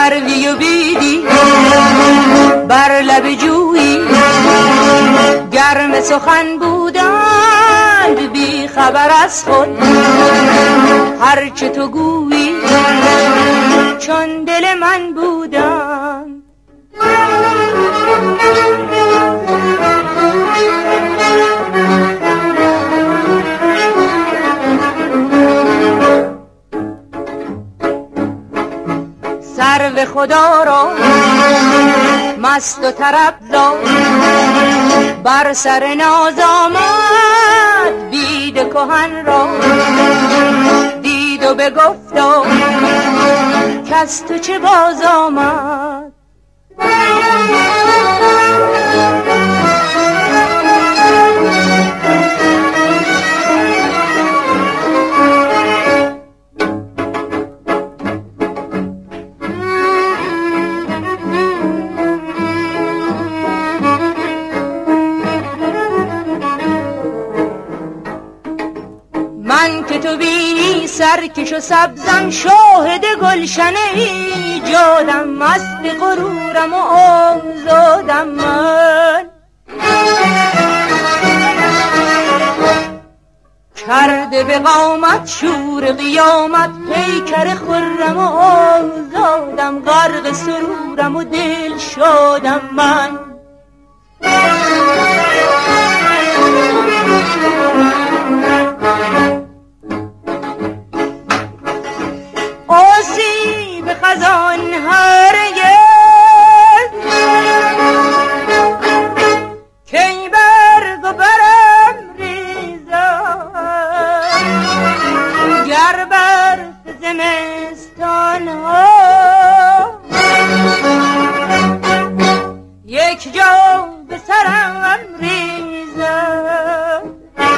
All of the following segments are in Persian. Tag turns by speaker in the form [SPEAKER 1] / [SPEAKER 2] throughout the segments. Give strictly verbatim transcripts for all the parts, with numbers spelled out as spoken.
[SPEAKER 1] سروی و بیدی بر لب جویی، گرم سخن بودند بی خبر از خود، هرچه تو گویی چون دل من بودند. سرو خدا را مست و طرب زاد، بر سر ناز آمد بید کهن را، دید و بگفتا کس تو چه باز آمد. من که تو بینی سرکش و سبزم، شاهد گلشن ایجادم، مست غرورم و آزادم من. کرده به قامت شور قیامت، پیکر خرم و آزادم، غرق سرورم و دل شادم من. آسیب خزان هرگز کی برگ و برم ریزد، گر برف زمستان ها یک جا به سرم ریزد.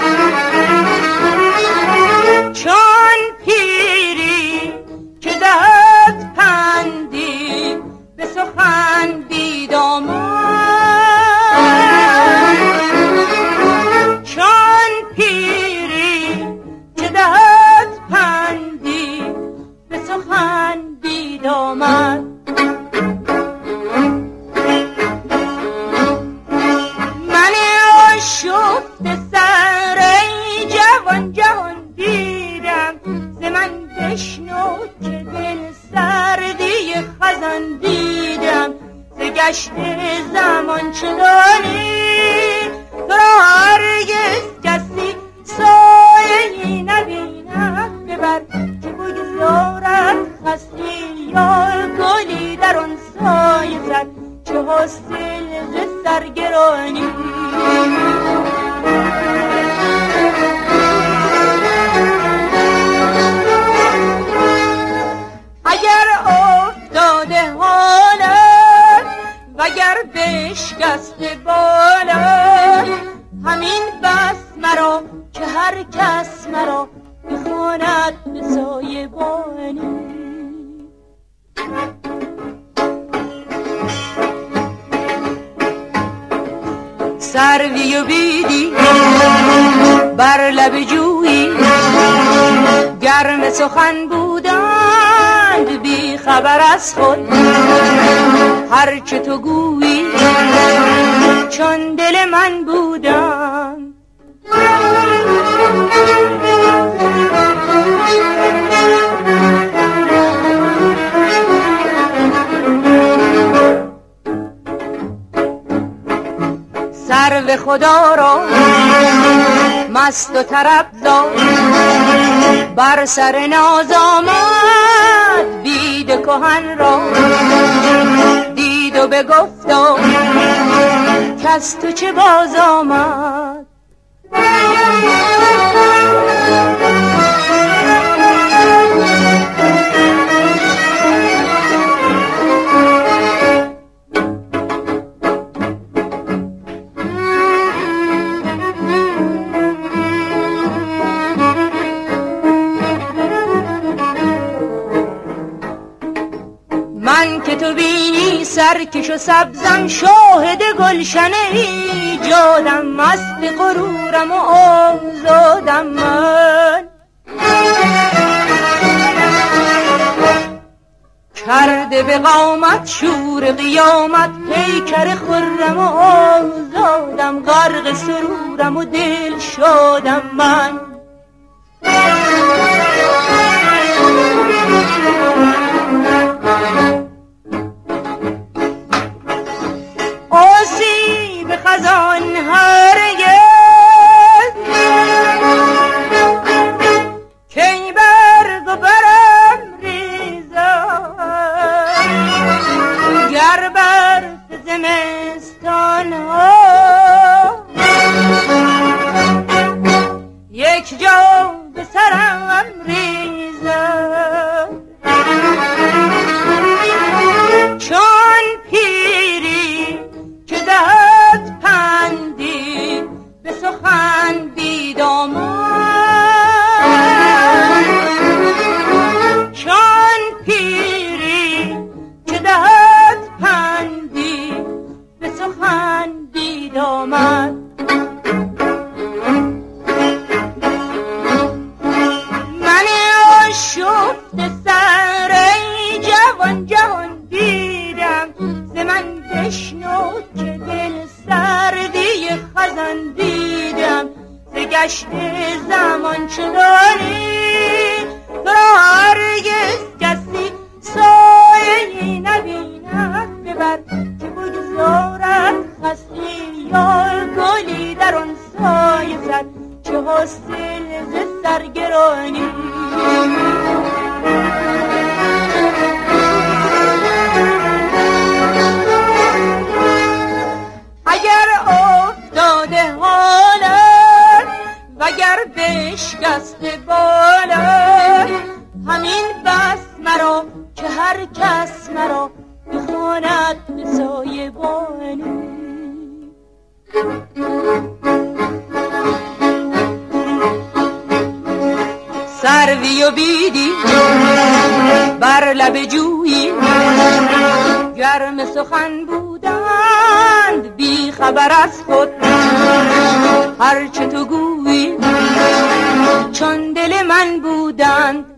[SPEAKER 1] چون پیری که دهد پندی به سخن بی دامن، چون پیری که دهد پندی به سخن بی دامن. من آشفته سر ای جوان جهان دیدم، ز من بشنو که دل سردی خزان دیدم. ز گشت زمان چنانی تو را هرگز کسی سایه‌ای نبیند، ببر که بگذارد خستی یا گلی در آن سایه زد، چه حاصل ز سرگرانی. اگر افتاده حالت وگر بشکسته بالت، همین بس مرا که هر کس مرا بخواند به سایه بانی. سروی و بیدی بر لب جویی، گرم سخن بودند بی خبر از خود، هرچه تو گویی چون دل من بودند. سرو خدا را مست و طرب زاد، بر سر ناز آمد بید کهن را، دید و بگفتا کس تو چه باز آمد. من که تو بینی سرکش و سبزم، شاهد گلشن ایجادم، مست غرورم و آزادم من. کرده به قامت شور قیامت، پیکر خرم و آزادم، غرق سرورم و دل شادم من. آسیب خزان هرگز کی برگ و برم ریزد، گر برف زمستان ها یک جا به سرم ریزد. چون پیری که دهد پندی به سخن بیدامن، چون پیری که دهد پندی به سخن بیدامن. من آشفته سر ای جوان جوان دیدم، ز من بشنو که دل سردی خزان دیدم. ز گشت زمان چنانی تو را هرگز کسی سایه‌ای نبیند. ببر که بگذارد خستی یا گلی در آن سایه زد، چه حاصل ز سرگرانی. اگر افتاده حالت وگر بشکسته بالت، همین بس مرا که هر کس مرا بخواند به سایه بانی. سروی و بیدی بر لب جویی، گرم سخن بودند بی خبر از خود. هرچه تو گویی چون دل من بودند